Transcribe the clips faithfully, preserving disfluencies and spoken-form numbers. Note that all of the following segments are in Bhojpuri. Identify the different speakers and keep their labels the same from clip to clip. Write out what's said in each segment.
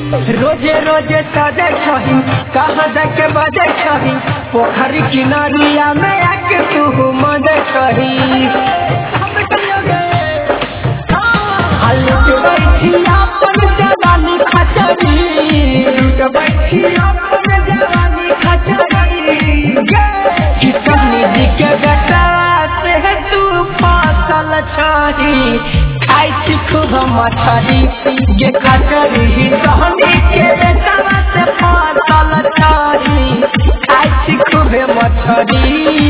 Speaker 1: रोजे रोजे सजे छही कहाँ जाके बजे छही पोखरी किनारिया में आके तू मजे छही लुट बैठी अपन जवानी खचरी लुट बैठी अपन जवानी खचरी किसनी जी के बेटा से तू फसल छही खाई छी खूब मछरी ये खचरी सहनी के बेटा से फसल छही खाई छी खूब मछरी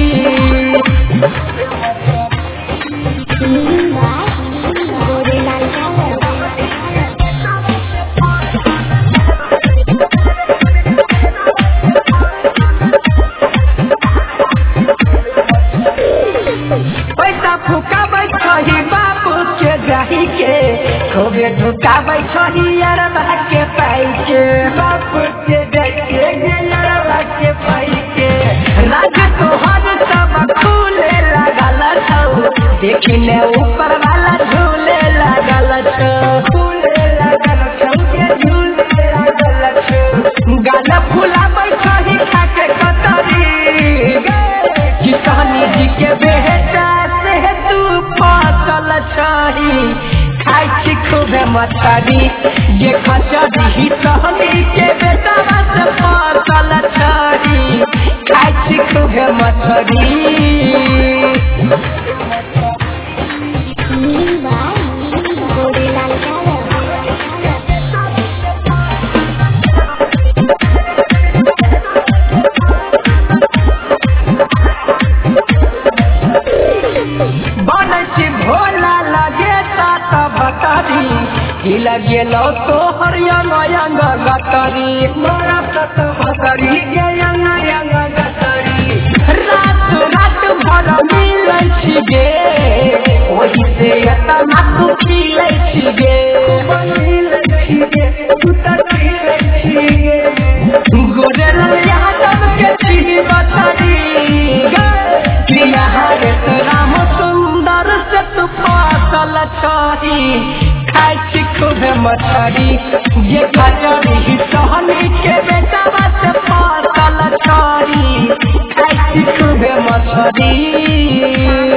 Speaker 1: पैसा फुकाबै छही बाबू के जाही के खूबे ढुकाबै छही अरबा के पाई के बाबू के देखे अरबा के पाई के राज तोहर सब खुले लागल छौ देखने ऊपर वाला झूले लागल छौ झूले लागल छौ के झूले लागल छौ गाल फुलाबै छही खाके कतरी किसानी जी के बेटा से तू फसल छही खाई छी खूबे मछरी ये खचरी सहनी के बेटा से फसल छही खाई छी खूबे मछरी भोला लगे तात बतरी हिला गेलो तो हरियंग यंग गतरी मोरा तत बतरी गे यंग यंग गतरी रात रात भर मिलै छी गे ओही से एतना तू खिलै छी गे मिलै छी गे तू त खिलै छी गे गोरे यादव के छी बतरी प्रिया हरे राम सुंदर से तू फसल छही खाई छी खूबे मछरी ये खचरी सहनी के बेटा से फसल छही खाई छी खूबे मछरी।